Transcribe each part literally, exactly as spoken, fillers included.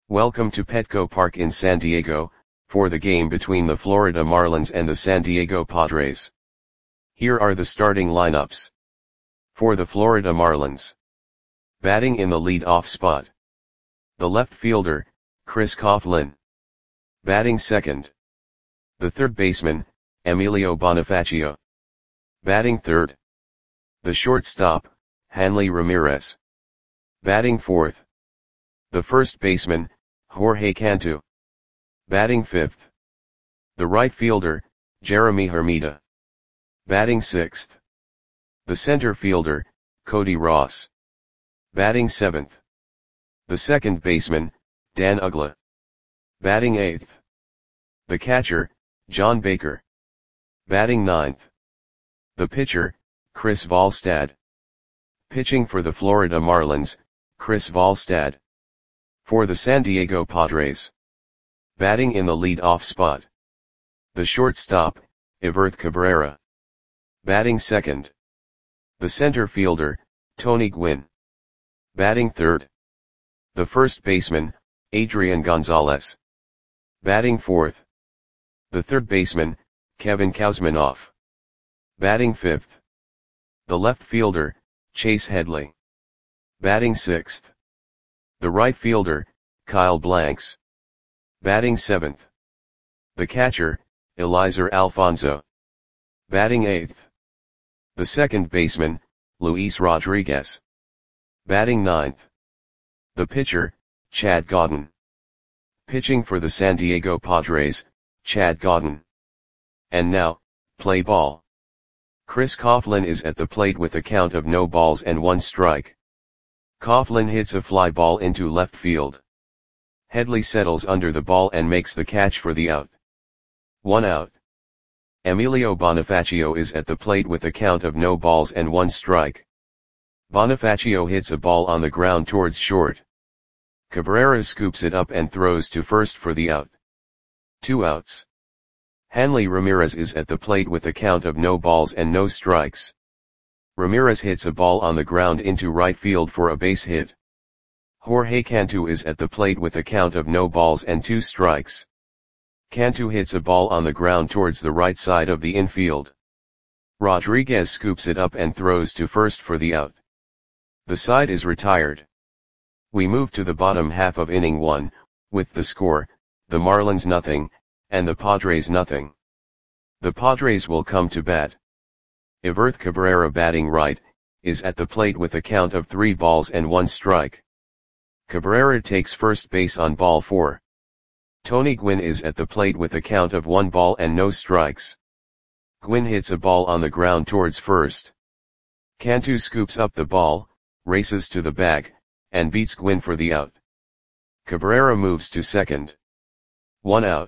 Welcome to Petco Park in San Diego, for the game between the Florida Marlins and the San Diego Padres. Here are the starting lineups. For the Florida Marlins. Batting in the lead-off spot. The left fielder, Chris Coghlan. Batting second. The third baseman, Emilio Bonifacio. Batting third. The shortstop, Hanley Ramirez. Batting fourth. The first baseman, Jorge Cantu. Batting fifth. The right fielder, Jeremy Hermida. Batting sixth. The center fielder, Cody Ross. Batting seventh. The second baseman, Dan Uggla. Batting eighth. The catcher, John Baker. Batting ninth. The pitcher, Chris Volstad. Pitching for the Florida Marlins, Chris Volstad. For the San Diego Padres. Batting in the lead-off spot. The shortstop, Everth Cabrera. Batting second. The center fielder, Tony Gwynn. Batting third. The first baseman, Adrian Gonzalez. Batting fourth. The third baseman, Kevin Kuzminoff. Batting fifth. The left fielder, Chase Headley. Batting sixth. The right fielder, Kyle Blanks. Batting seventh. The catcher, Eliezer Alfonso. Batting eighth. The second baseman, Luis Rodriguez. Batting ninth. The pitcher, Chad Godin. Pitching for the San Diego Padres, Chad Godin. And now, play ball. Chris Coghlan is at the plate with a count of no balls and one strike. Coghlan hits a fly ball into left field. Headley settles under the ball and makes the catch for the out. One out. Emilio Bonifacio is at the plate with a count of no balls and one strike. Bonifacio hits a ball on the ground towards short. Cabrera scoops it up and throws to first for the out. Two outs. Hanley Ramirez is at the plate with a count of no balls and no strikes. Ramirez hits a ball on the ground into right field for a base hit. Jorge Cantu is at the plate with a count of no balls and two strikes. Cantu hits a ball on the ground towards the right side of the infield. Rodriguez scoops it up and throws to first for the out. The side is retired. We move to the bottom half of inning one, with the score, the Marlins nothing, and the Padres nothing. The Padres will come to bat. Everth Cabrera batting right, is at the plate with a count of three balls and one strike. Cabrera takes first base on ball four. Tony Gwynn is at the plate with a count of one ball and no strikes. Gwynn hits a ball on the ground towards first. Cantu scoops up the ball, races to the bag, and beats Gwynn for the out. Cabrera moves to second. One out.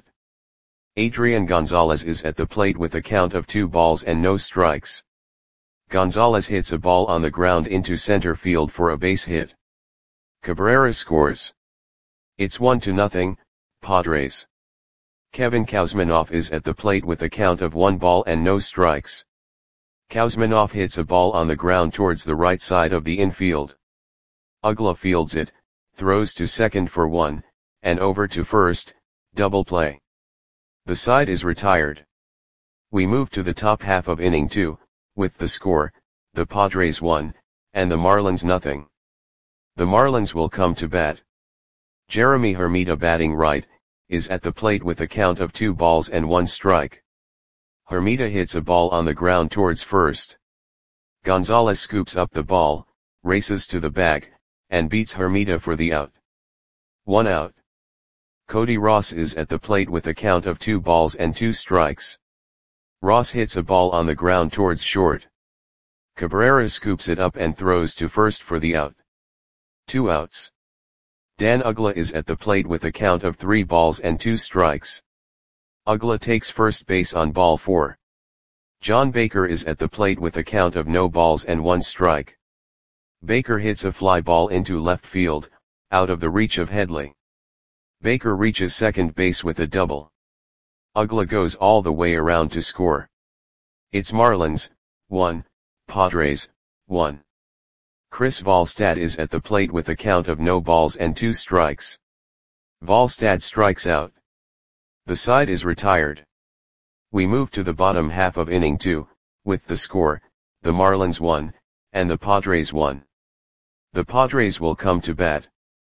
Adrian Gonzalez is at the plate with a count of two balls and no strikes. Gonzalez hits a ball on the ground into center field for a base hit. Cabrera scores. It's one to nothing, Padres. Kevin Kuzminoff is at the plate with a count of one ball and no strikes. Kuzminoff hits a ball on the ground towards the right side of the infield. Uggla fields it, throws to second for one, and over to first, double play. The side is retired. We move to the top half of inning two, with the score, the Padres one, and the Marlins nothing. The Marlins will come to bat. Jeremy Hermida batting right, is at the plate with a count of two balls and one strike. Hermida hits a ball on the ground towards first. Gonzalez scoops up the ball, races to the bag, and beats Hermida for the out. One out. Cody Ross is at the plate with a count of two balls and two strikes. Ross hits a ball on the ground towards short. Cabrera scoops it up and throws to first for the out. Two outs. Dan Uggla is at the plate with a count of three balls and two strikes. Uggla takes first base on ball four. John Baker is at the plate with a count of no balls and one strike. Baker hits a fly ball into left field, out of the reach of Headley. Baker reaches second base with a double. Uggla goes all the way around to score. It's Marlins, one, Padres, one. Chris Volstad is at the plate with a count of no balls and two strikes. Volstad strikes out. The side is retired. We move to the bottom half of inning two, with the score, the Marlins one, and the Padres one. The Padres will come to bat.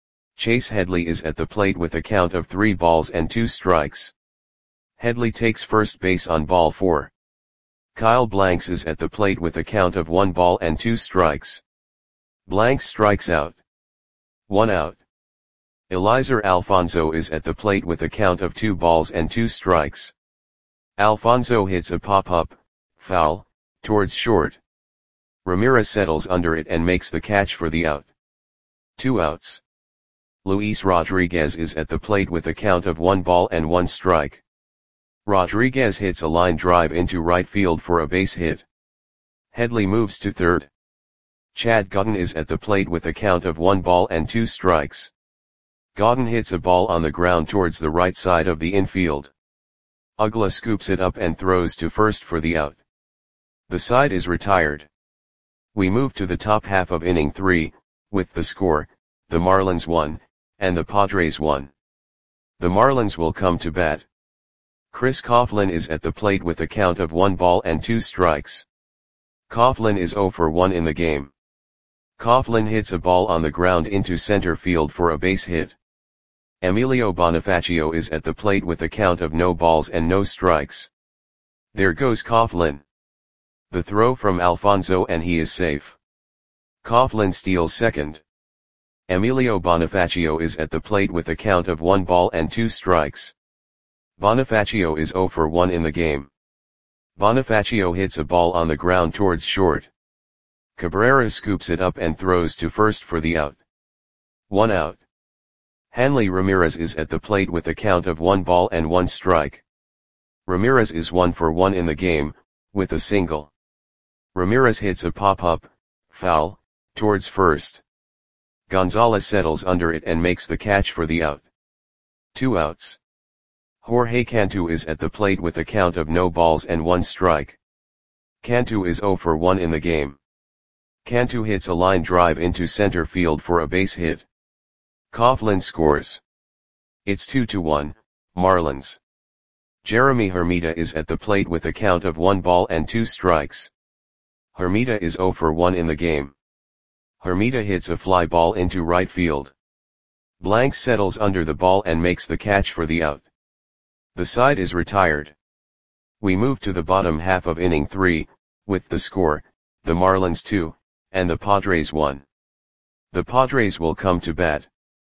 Chase Headley is at the plate with a count of three balls and two strikes. Headley takes first base on ball four. Kyle Blanks is at the plate with a count of one ball and two strikes. Blanks strikes out. One out. Eliezer Alfonso is at the plate with a count of two balls and two strikes. Alfonso hits a pop-up, foul, towards short. Ramirez settles under it and makes the catch for the out. Two outs. Luis Rodriguez is at the plate with a count of one ball and one strike. Rodriguez hits a line drive into right field for a base hit. Headley moves to third. Chad Godden is at the plate with a count of one ball and two strikes. Godden hits a ball on the ground towards the right side of the infield. Uggla scoops it up and throws to first for the out. The side is retired. We move to the top half of inning three, with the score, the Marlins one, and the Padres one. The Marlins will come to bat. Chris Coughlin is at the plate with a count of one ball and two strikes. Coughlin is zero for one in the game. Coughlin hits a ball on the ground into center field for a base hit. Emilio Bonifacio is at the plate with a count of no balls and no strikes. There goes Coughlin. The throw from Alfonso and he is safe. Coughlin steals second. Emilio Bonifacio is at the plate with a count of one ball and two strikes. Bonifacio is zero for one in the game. Bonifacio hits a ball on the ground towards short. Cabrera scoops it up and throws to first for the out. One out. Hanley Ramirez is at the plate with a count of one ball and one strike. Ramirez is one for one in the game, with a single. Ramirez hits a pop-up, foul, towards first. Gonzalez settles under it and makes the catch for the out. Two outs. Jorge Cantu is at the plate with a count of no balls and one strike. Cantu is zero for one in the game. Cantu hits a line drive into center field for a base hit. Coughlin scores. It's two to one, Marlins. Jeremy Hermida is at the plate with a count of one ball and two strikes. Hermida is zero for one in the game. Hermida hits a fly ball into right field. Blanks settles under the ball and makes the catch for the out. The side is retired. We move to the bottom half of inning three, with the score, the Marlins two, and the Padres one. The Padres will come to bat.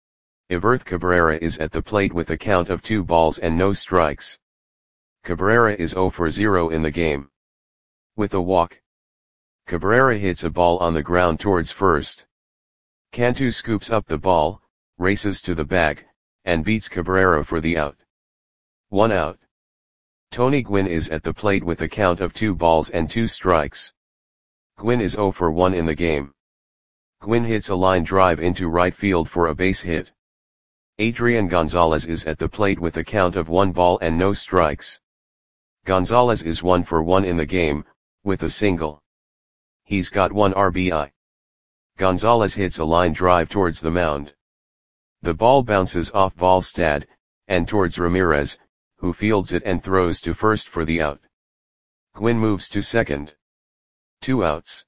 Everth Cabrera is at the plate with a count of two balls and no strikes. Cabrera is zero for zero in the game. With a walk. Cabrera hits a ball on the ground towards first. Cantu scoops up the ball, races to the bag, and beats Cabrera for the out. One out. Tony Gwynn is at the plate with a count of two balls and two strikes. Gwynn is zero for one in the game. Gwynn hits a line drive into right field for a base hit. Adrian Gonzalez is at the plate with a count of one ball and no strikes. Gonzalez is one for one in the game, with a single. He's got one R B I. Gonzalez hits a line drive towards the mound. The ball bounces off Volstad, and towards Ramirez, who fields it and throws to first for the out. Gwynn moves to second. Two outs.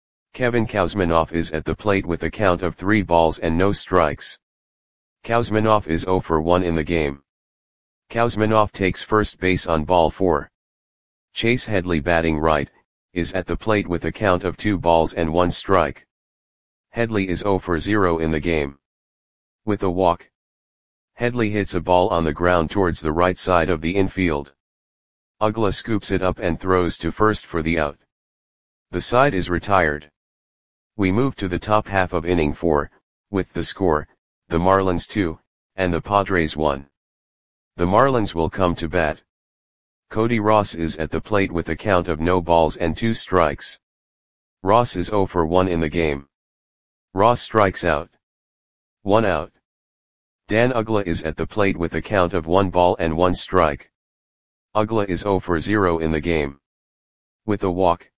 Kevin Kouzmanoff is at the plate with a count of three balls and no strikes. Kouzmanoff is zero for one in the game. Kouzmanoff takes first base on ball four. Chase Headley, batting right, is at the plate with a count of two balls and one strike. Headley is zero for zero in the game. With a walk. Headley hits a ball on the ground towards the right side of the infield. Uggla scoops it up and throws to first for the out. The side is retired. We move to the top half of inning four, with the score, the Marlins two, and the Padres one. The Marlins will come to bat. Cody Ross is at the plate with a count of no balls and two strikes. Ross is zero for one in the game. Ross strikes out. One out. Dan Uggla is at the plate with a count of one ball and one strike. Uggla is zero for zero in the game. With a walk.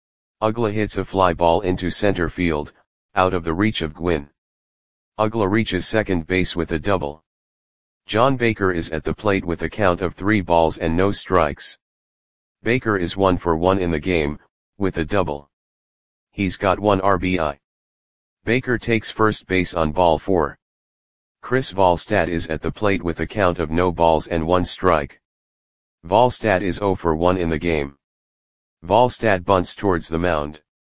Uggla hits a fly ball into center field, out of the reach of Gwynn. Uggla reaches second base with a double. John Baker is at the plate with a count of three balls and no strikes. Baker is one for one in the game, with a double. He's got one R B I. Baker takes first base on ball four. Chris Volstad is at the plate with a count of no balls and one strike. Volstad is zero for one in the game. Volstad bunts towards the mound.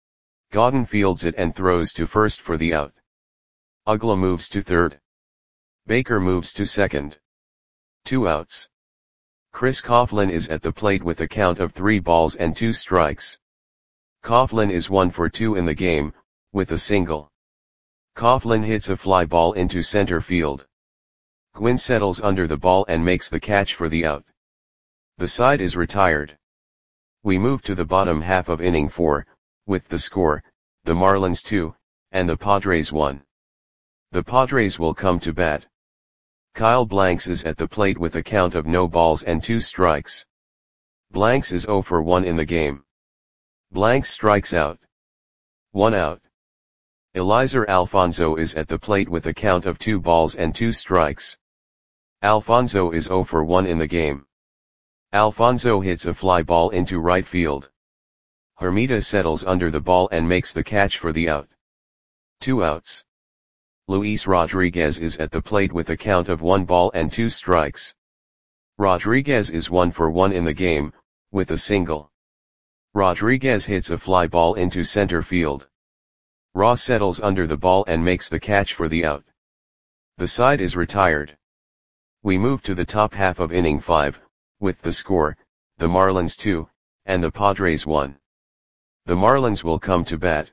Godden fields it and throws to first for the out. Uggla moves to third. Baker moves to second. Two outs. Chris Coughlin is at the plate with a count of three balls and two strikes. Coughlin is one for two in the game, with a single. Coughlin hits a fly ball into center field. Gwynn settles under the ball and makes the catch for the out. The side is retired. We move to the bottom half of inning four, with the score, the Marlins two, and the Padres one. The Padres will come to bat. Kyle Blanks is at the plate with a count of no balls and two strikes. Blanks is zero for one in the game. Blanks strikes out. One out. Eliezer Alfonso is at the plate with a count of two balls and two strikes. Alfonso is zero for one in the game. Alfonso hits a fly ball into right field. Hermida settles under the ball and makes the catch for the out. Two outs. Luis Rodriguez is at the plate with a count of one ball and two strikes. Rodriguez is one for one in the game, with a single. Rodriguez hits a fly ball into center field. Ross settles under the ball and makes the catch for the out. The side is retired. We move to the top half of inning five, with the score, the Marlins two, and the Padres one. The Marlins will come to bat.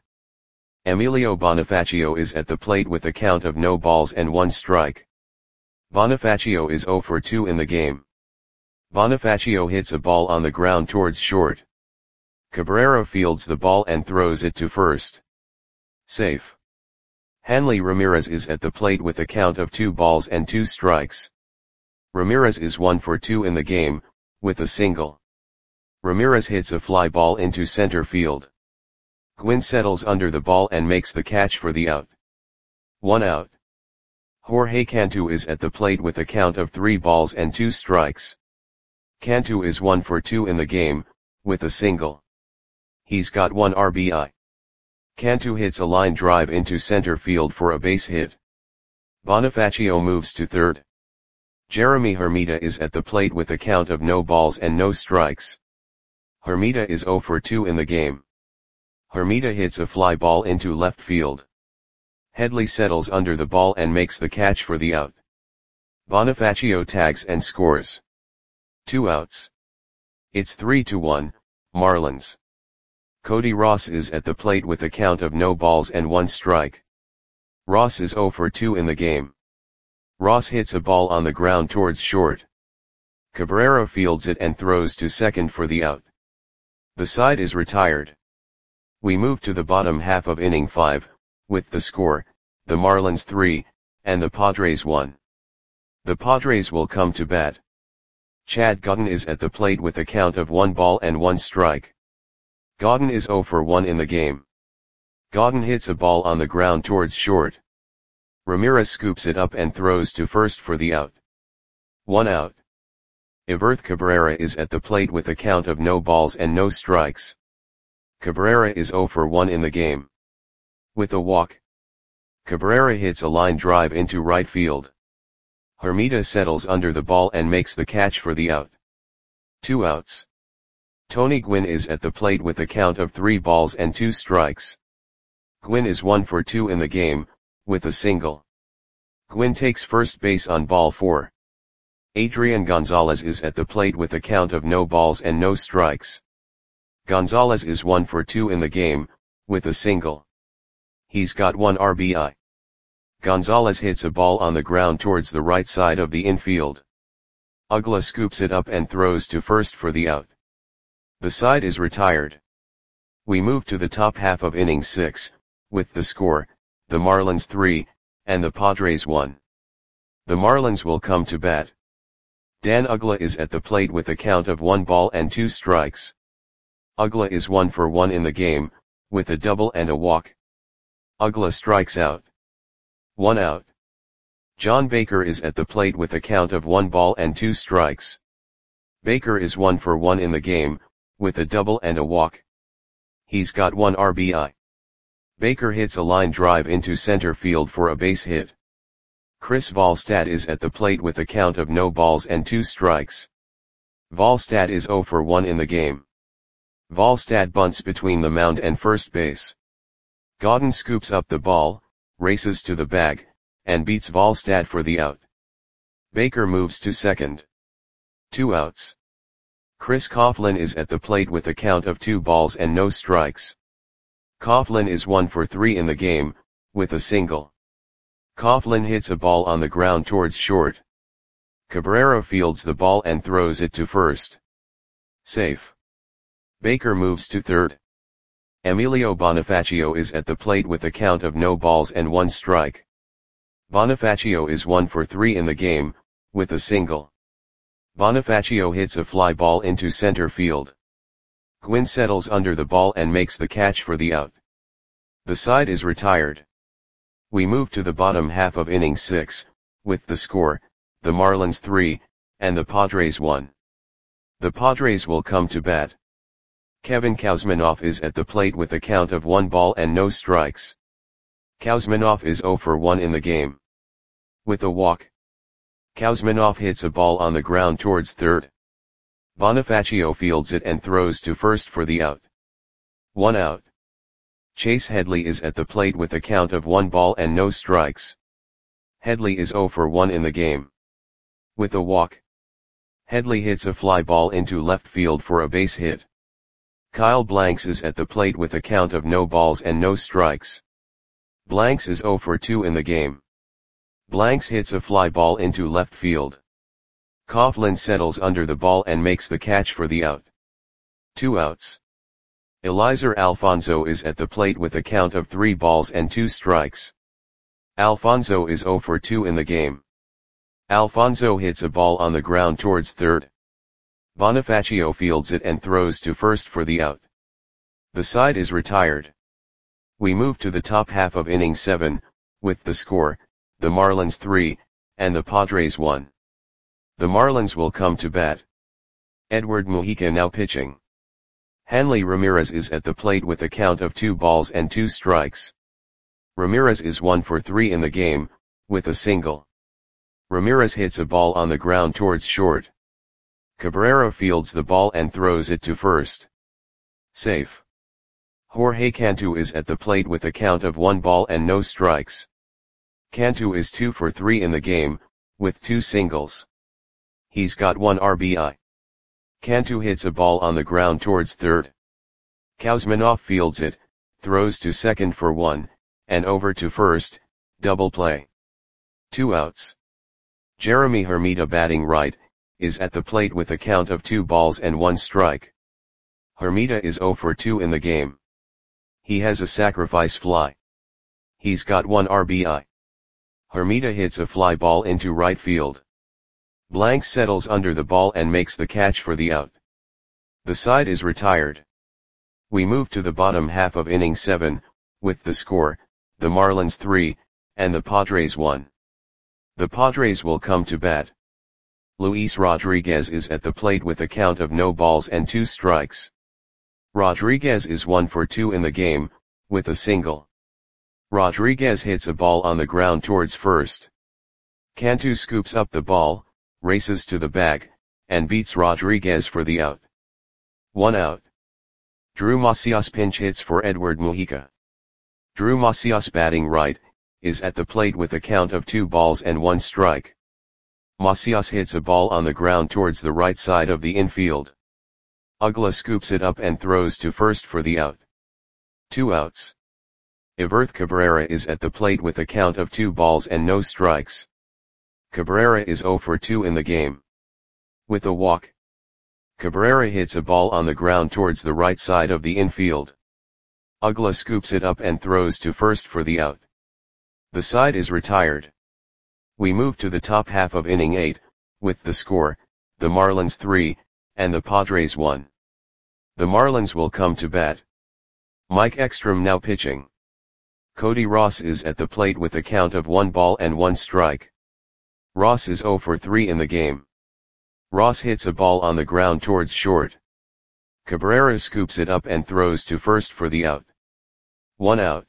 Emilio Bonifacio is at the plate with a count of no balls and one strike. Bonifacio is zero for two in the game. Bonifacio hits a ball on the ground towards short. Cabrera fields the ball and throws it to first. Safe. Hanley Ramirez is at the plate with a count of two balls and two strikes. Ramirez is one for two in the game, with a single. Ramirez hits a fly ball into center field. Gwynn settles under the ball and makes the catch for the out. One out. Jorge Cantu is at the plate with a count of three balls and two strikes. Cantu is one for two in the game, with a single. He's got one R B I. Cantu hits a line drive into center field for a base hit. Bonifacio moves to third. Jeremy Hermida is at the plate with a count of no balls and no strikes. Hermida is zero for two in the game. Hermida hits a fly ball into left field. Headley settles under the ball and makes the catch for the out. Bonifacio tags and scores. Two outs. It's three to one, Marlins. Cody Ross is at the plate with a count of no balls and one strike. Ross is zero for two in the game. Ross hits a ball on the ground towards short. Cabrera fields it and throws to second for the out. The side is retired. We move to the bottom half of inning five, with the score, the Marlins three, and the Padres one. The Padres will come to bat. Chad Godden is at the plate with a count of one ball and one strike. Godden is zero for one in the game. Godden hits a ball on the ground towards short. Ramirez scoops it up and throws to first for the out. One out. Everth Cabrera is at the plate with a count of no balls and no strikes. Cabrera is zero for one in the game. With a walk. Cabrera hits a line drive into right field. Hermida settles under the ball and makes the catch for the out. Two outs. Tony Gwynn is at the plate with a count of three balls and two strikes. Gwynn is one for two in the game, with a single. Gwynn takes first base on ball four. Adrian Gonzalez is at the plate with a count of no balls and no strikes. Gonzalez is one for two in the game, with a single. He's got one R B I. Gonzalez hits a ball on the ground towards the right side of the infield. Uggla scoops it up and throws to first for the out. The side is retired. We move to the top half of inning six, with the score, the Marlins three, and the Padres one. The Marlins will come to bat. Dan Uggla is at the plate with a count of one ball and two strikes. Uggla is one for one in the game, with a double and a walk. Uggla strikes out. One out. John Baker is at the plate with a count of one ball and two strikes. Baker is one for one in the game, with a double and a walk. He's got one R B I. Baker hits a line drive into center field for a base hit. Chris Volstad is at the plate with a count of no balls and two strikes. Volstad is zero for one in the game. Volstad bunts between the mound and first base. Godin scoops up the ball, races to the bag, and beats Volstad for the out. Baker moves to second. Two outs. Chris Coughlin is at the plate with a count of two balls and no strikes. Coughlin is one for three in the game, with a single. Coughlin hits a ball on the ground towards short. Cabrera fields the ball and throws it to first. Safe. Baker moves to third. Emilio Bonifacio is at the plate with a count of no balls and one strike. Bonifacio is one for three in the game, with a single. Bonifacio hits a fly ball into center field. Gwynn settles under the ball and makes the catch for the out. The side is retired. We move to the bottom half of inning six, with the score, the Marlins three, and the Padres one. The Padres will come to bat. Kevin Kouzmanoff is at the plate with a count of one ball and no strikes. Kouzmanoff is zero for one in the game. With a walk. Kouzmanoff hits a ball on the ground towards third. Bonifacio fields it and throws to first for the out. One out. Chase Headley is at the plate with a count of one ball and no strikes. Headley is zero for one in the game. With a walk. Headley hits a fly ball into left field for a base hit. Kyle Blanks is at the plate with a count of no balls and no strikes. Blanks is zero for two in the game. Blanks hits a fly ball into left field. Coughlin settles under the ball and makes the catch for the out. Two outs. Eliezer Alfonso is at the plate with a count of three balls and two strikes. Alfonso is zero for two in the game. Alfonso hits a ball on the ground towards third. Bonifacio fields it and throws to first for the out. The side is retired. We move to the top half of inning seven, with the score, the Marlins three, and the Padres one. The Marlins will come to bat. Edward Mujica now pitching. Hanley Ramirez is at the plate with a count of two balls and two strikes. Ramirez is one for three in the game, with a single. Ramirez hits a ball on the ground towards short. Cabrera fields the ball and throws it to first. Safe. Jorge Cantu is at the plate with a count of one ball and no strikes. Cantu is two for three in the game, with two singles. He's got one R B I. Cantu hits a ball on the ground towards third. Kouzmanoff fields it, throws to second for one, and over to first, double play. Two outs. Jeremy Hermida batting right, is at the plate with a count of two balls and one strike. Hermida is zero for two in the game. He has a sacrifice fly. He's got one R B I. Hermida hits a fly ball into right field. Blanks settles under the ball and makes the catch for the out. The side is retired. We move to the bottom half of inning seven, with the score, the Marlins three, and the Padres one. The Padres will come to bat. Luis Rodriguez is at the plate with a count of no balls and two strikes. Rodriguez is one for two in the game, with a single. Rodriguez hits a ball on the ground towards first. Cantu scoops up the ball, races to the bag, and beats Rodriguez for the out. One out. Drew Macias pinch hits for Edward Mujica. Drew Macias batting right, is at the plate with a count of two balls and one strike. Macias hits a ball on the ground towards the right side of the infield. Ugla scoops it up and throws to first for the out. Two outs. Iverth Cabrera is at the plate with a count of two balls and no strikes. Cabrera is zero for two in the game. With a walk. Cabrera hits a ball on the ground towards the right side of the infield. Ugla scoops it up and throws to first for the out. The side is retired. We move to the top half of inning eight, with the score, the Marlins three, and the Padres one. The Marlins will come to bat. Mike Ekstrom now pitching. Cody Ross is at the plate with a count of one ball and one strike. Ross is zero for three in the game. Ross hits a ball on the ground towards short. Cabrera scoops it up and throws to first for the out. One out.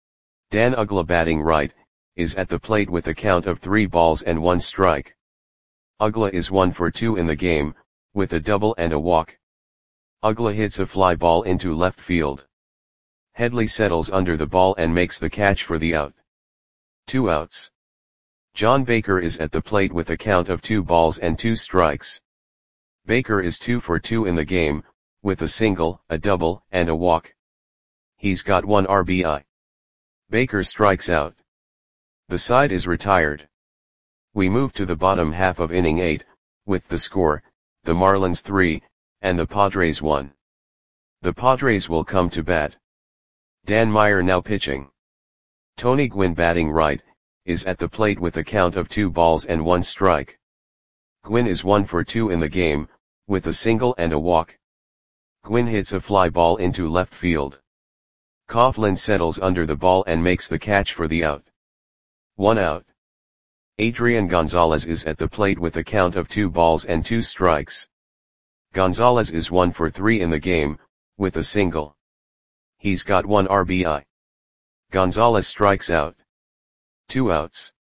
Dan Uggla, batting right, is at the plate with a count of three balls and one strike. Uggla is one for two in the game, with a double and a walk. Uggla hits a fly ball into left field. Headley settles under the ball and makes the catch for the out. Two outs. John Baker is at the plate with a count of two balls and two strikes. Baker is two for two in the game, with a single, a double, and a walk. He's got one R B I. Baker strikes out. The side is retired. We move to the bottom half of inning eight, with the score, the Marlins three, and the Padres one. The Padres will come to bat. Dan Meyer now pitching. Tony Gwynn, batting right, is at the plate with a count of two balls and one strike. Gwynn is one for two in the game, with a single and a walk. Gwynn hits a fly ball into left field. Coughlin settles under the ball and makes the catch for the out. One out. Adrian Gonzalez is at the plate with a count of two balls and two strikes. Gonzalez is one for three in the game, with a single. He's got one R B I. Gonzalez strikes out. Two outs.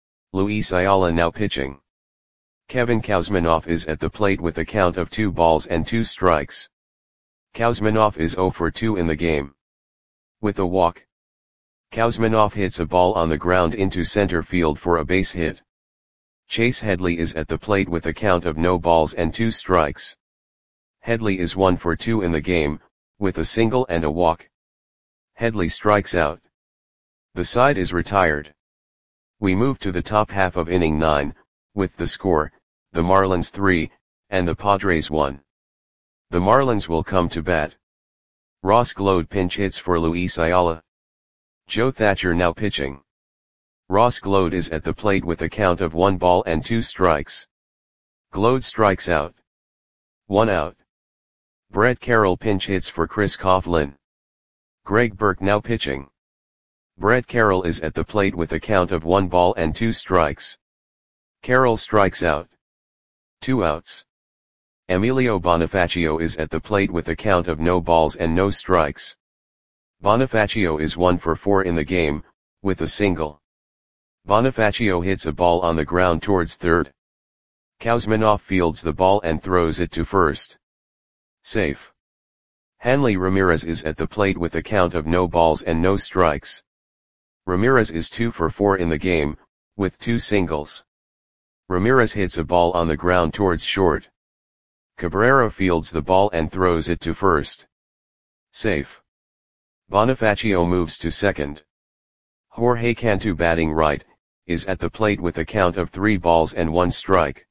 Luis Ayala now pitching. Kevin Kuzminoff is at the plate with a count of two balls and two strikes. Kuzminoff is zero for two in the game. With a walk. Kuzminoff hits a ball on the ground into center field for a base hit. Chase Headley is at the plate with a count of no balls and two strikes. Headley is one for two in the game, with a single and a walk. Headley strikes out. The side is retired. We move to the top half of inning nine, with the score, the Marlins three, and the Padres one. The Marlins will come to bat. Ross Glode pinch hits for Luis Ayala. Joe Thatcher now pitching. Ross Glode is at the plate with a count of one ball and two strikes. Glode strikes out. One out. Brett Carroll pinch hits for Chris Coughlin. Greg Burke now pitching. Brett Carroll is at the plate with a count of one ball and two strikes. Carroll strikes out. Two outs. Emilio Bonifacio is at the plate with a count of no balls and no strikes. Bonifacio is one for four in the game, with a single. Bonifacio hits a ball on the ground towards third. Kuzminoff fields the ball and throws it to first. Safe. Hanley Ramirez is at the plate with a count of no balls and no strikes. Ramirez is two for four in the game, with two singles. Ramirez hits a ball on the ground towards short. Cabrera fields the ball and throws it to first. Safe. Bonifacio moves to second. Jorge Cantu, batting right, is at the plate with a count of three balls and one strike.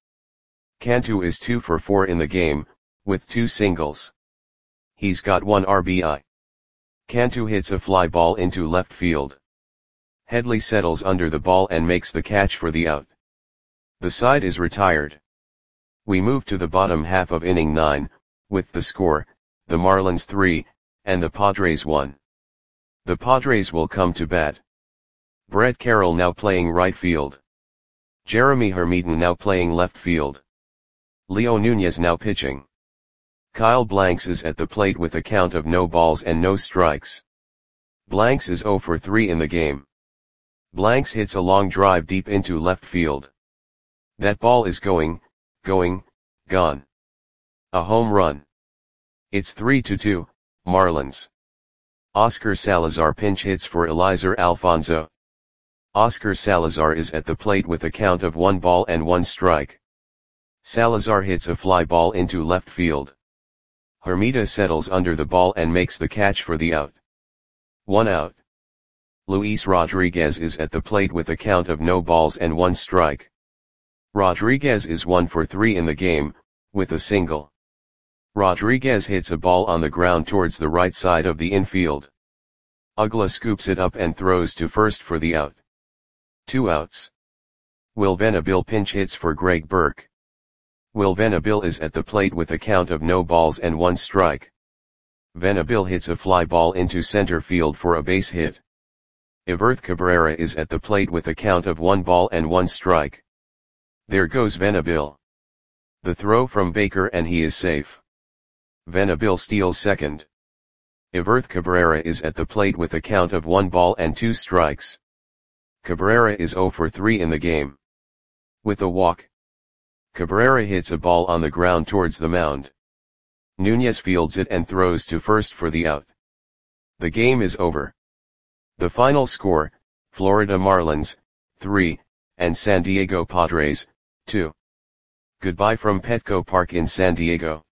Cantu is two for four in the game, with two singles. He's got one R B I. Cantu hits a fly ball into left field. Headley settles under the ball and makes the catch for the out. The side is retired. We move to the bottom half of inning nine, with the score, the Marlins three, and the Padres one. The Padres will come to bat. Brett Carroll now playing right field. Jeremy Hermiton now playing left field. Leo Nunez now pitching. Kyle Blanks is at the plate with a count of no balls and no strikes. Blanks is zero for three in the game. Blanks hits a long drive deep into left field. That ball is going, going, gone. A home run. It's three to two, Marlins. Oscar Salazar pinch hits for Eliezer Alfonso. Oscar Salazar is at the plate with a count of one ball and one strike. Salazar hits a fly ball into left field. Hermida settles under the ball and makes the catch for the out. One out. Luis Rodriguez is at the plate with a count of no balls and one strike. Rodriguez is one for three in the game, with a single. Rodriguez hits a ball on the ground towards the right side of the infield. Uggla scoops it up and throws to first for the out. Two outs. Will Venable pinch hits for Greg Burke. Will Venable is at the plate with a count of no balls and one strike. Venable hits a fly ball into center field for a base hit. Everth Cabrera is at the plate with a count of one ball and one strike. There goes Venabil. The throw from Baker and he is safe. Venabil steals second. Iverth Cabrera is at the plate with a count of one ball and two strikes. Cabrera is zero for three in the game. With a walk, Cabrera hits a ball on the ground towards the mound. Nunez fields it and throws to first for the out. The game is over. The final score, Florida Marlins, three, and San Diego Padres, two. Goodbye from Petco Park in San Diego.